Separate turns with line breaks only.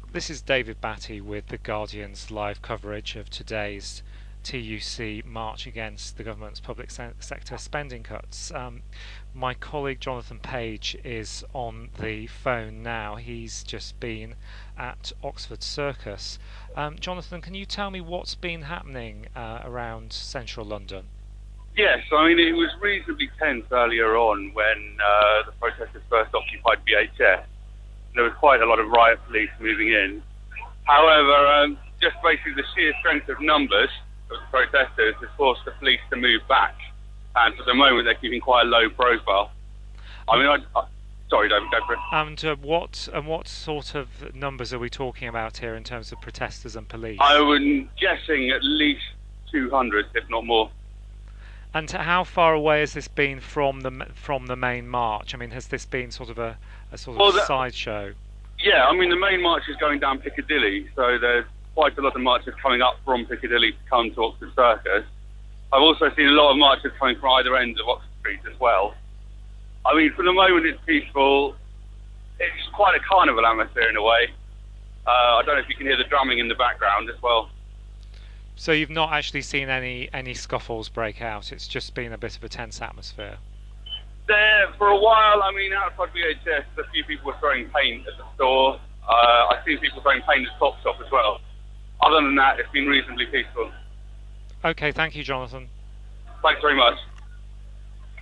This is David Batty with The Guardian's live coverage of today's TUC march against the government's public sector spending cuts. My colleague Jonathan Page is on the phone now. He's just been at Oxford Circus. Jonathan, can you tell me what's been happening around central London?
Yes, I mean, it was reasonably tense earlier on when the protesters first occupied BHS. There was quite a lot of riot police moving in. However, just basically the sheer strength of numbers of the protesters has forced the police to move back. And for the moment, they're keeping quite a low profile. I mean, sorry, David, go for it.
And what sort of numbers are we talking about here in terms of protesters and police?
I'm guessing at least 200, if not more.
And how far away has this been from the main march? I mean, has this been sort of a sideshow?
Yeah, I mean, the main march is going down Piccadilly, so there's quite a lot of marches coming up from Piccadilly to come to Oxford Circus. I've also seen a lot of marches coming from either end of Oxford Street as well. I mean, for the moment it's peaceful. It's quite a carnival atmosphere in a way. I don't know if you can hear the drumming in the background as well.
So you've not actually seen any scuffles break out? It's just been a bit of a tense atmosphere.
There, for a while, I mean, outside VHS, a few people were throwing paint at the store. I've seen people throwing paint at Topshop as well. Other than that, it's been reasonably peaceful.
Okay, thank you, Jonathan.
Thanks very much.